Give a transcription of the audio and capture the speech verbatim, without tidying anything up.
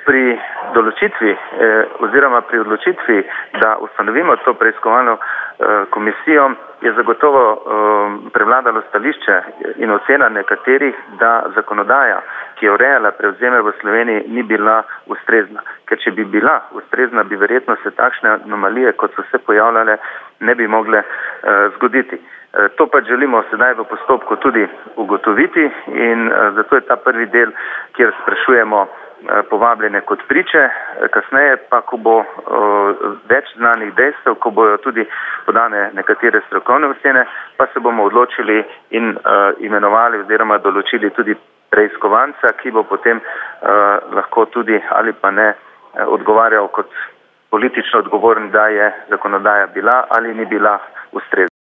pri določitvi eh, oziroma pri odločitvi, da ustanovimo to preiskovalno eh, komisijo, je zagotovo eh, prevladalo stališče in ocena nekaterih, da zakonodaja, ki je urejala prevzeme v Sloveniji, ni bila ustrezna. Ker če bi bila ustrezna, bi verjetno se takšne anomalije, kot so se pojavljale, ne bi mogle eh, zgoditi. Eh, to pa želimo sedaj v postopku tudi ugotoviti in eh, zato je ta prvi del, kjer sprašujemo povabljene kot priče, kasneje pa, ko bo uh, več znanih dejstev, ko bojo tudi podane nekatere strokovne ocene, pa se bomo odločili in uh, imenovali oziroma določili tudi preiskovanca, ki bo potem uh, lahko tudi ali pa ne odgovarjal kot politično odgovoren, da je zakonodaja bila ali ni bila ustrezna.